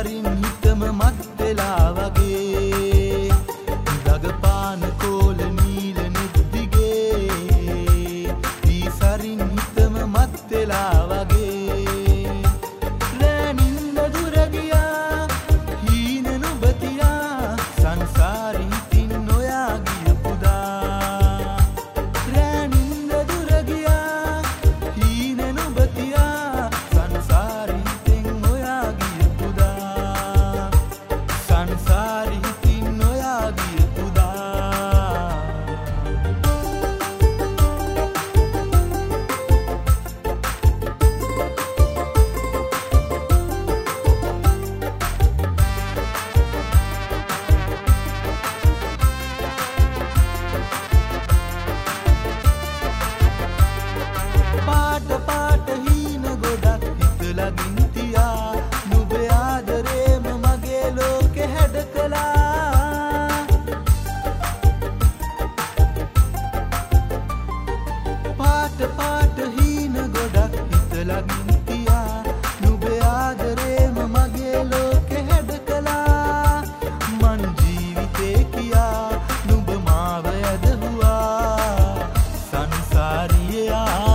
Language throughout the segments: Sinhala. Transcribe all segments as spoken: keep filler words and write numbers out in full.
සරින් හිතම මත් වෙලා වගේ දගපාන කෝල නීල නෙත්දිගේ දී සරින් හිතම මත් වෙලා වගේ ලෑනින්ද දුර ගියා හීන නුඹතියා සංසාරේ හිතින් නොයා ගියපුදා ලෑනින්ද දුර ගියා හීන නුඹතියා සංසාරේ හිතින් නොයා ගියපුදා සංසාරේ හිතින් නොයා ගියපුදා පාට පාට හීන ගොඩක් හිතලගින් තියා නුඹේ ආදරේම මගේ ලෝකෙ හැඩ කළා පාට පාට හීන ගොඩක් හිතලගින් තියා නුඹේ ආදරේම මගේ ලෝකෙ හැඩ කළා මන් ජීවිතේ කියා නුඹ මාව ඇදහුවා සංසාරියේ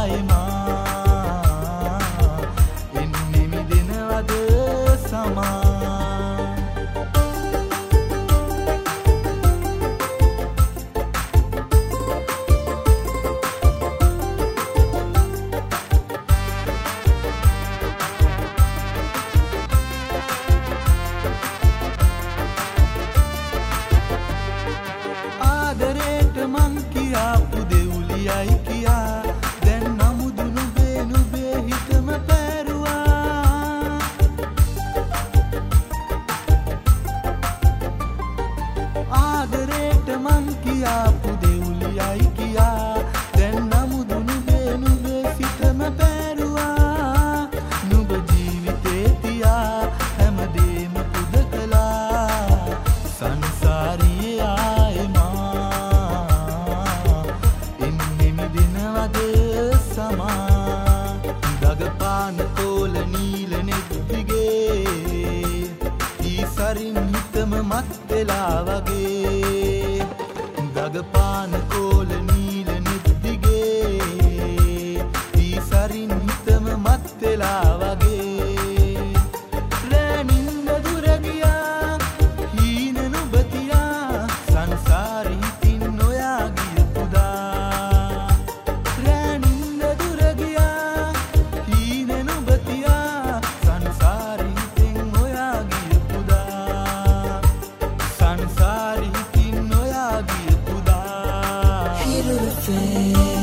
ආයෙමා එන්නේ මිදෙනවද සමා ආදරේට මං කියාපු දෙවුලියයි කියා දැන් නමුදු නුඹේ නුඹේ හිතම පැරුවා ආදරේට මං කියාපු දෙවුලියයි කියා දැන් නමුදු නුඹේ නුඹේ හිතම පැරුවා නුඹ ජීවිතේ තියා හැමදේම පුද කළා සංසාරියේ ආයෙමා එන්නේ මිදෙනවද සමා දගපාන කෝල නීල නෙත්දිගේ දී සරින් හිතම මත් වෙලා වගේ දගපාන කෝල නීල නෙත්දිගේ දී සරින් හිතම මත් වෙලා වගේ ලෑනින්ද දුර ගියා හීන නුඹතියා සංසාරේ හිතින් නොයා ගියපුදා ලෑනින්ද දුර ගියා හීන නුඹතියා සංසාරේ හිතින් නොයා ගියපුදා සංසාරේ හිතින් නොයා ගියපුදා Feel the